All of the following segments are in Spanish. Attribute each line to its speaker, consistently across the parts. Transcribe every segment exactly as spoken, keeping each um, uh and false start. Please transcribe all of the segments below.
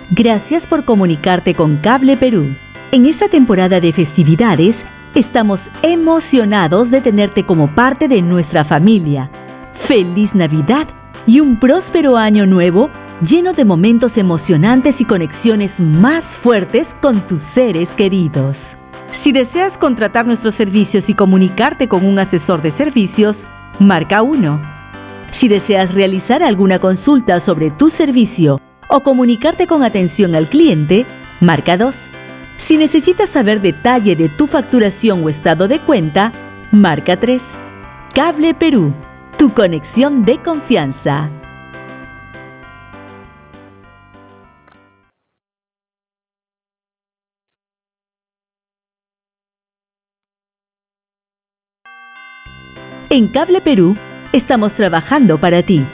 Speaker 1: Gracias por comunicarte con Cable Perú. En esta temporada de festividades, estamos emocionados de tenerte como parte de nuestra familia. ¡Feliz Navidad y un próspero año nuevo lleno de momentos emocionantes y conexiones más fuertes con tus seres queridos! Si deseas contratar nuestros servicios y comunicarte con un asesor de servicios, marca uno. Si deseas realizar alguna consulta sobre tu servicio o comunicarte con atención al cliente, marca dos. Si necesitas saber detalle de tu facturación o estado de cuenta, marca tres. Cable Perú, tu conexión de confianza. En Cable Perú, estamos trabajando para ti.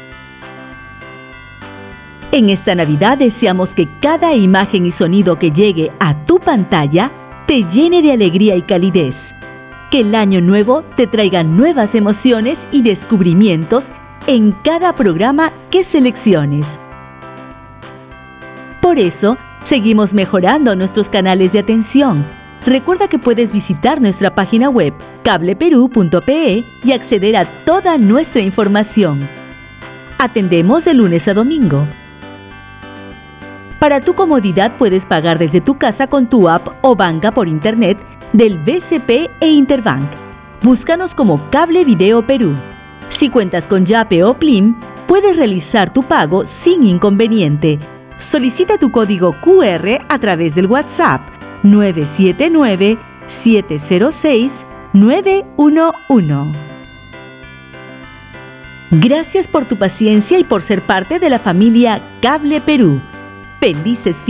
Speaker 1: En esta Navidad deseamos que cada imagen y sonido que llegue a tu pantalla te llene de alegría y calidez. Que el año nuevo te traiga nuevas emociones y descubrimientos en cada programa que selecciones. Por eso, seguimos mejorando nuestros canales de atención. Recuerda que puedes visitar nuestra página web cable perú punto pe y acceder a toda nuestra información. Atendemos de lunes a domingo. Para tu comodidad puedes pagar desde tu casa con tu app o banca por internet del B C P e Interbank. Búscanos como Cable Video Perú. Si cuentas con Yape o Plim, puedes realizar tu pago sin inconveniente. Solicita tu código Q R a través del WhatsApp nueve siete nueve, siete cero seis, nueve uno uno. Gracias por tu paciencia y por ser parte de la familia Cable Perú. Felices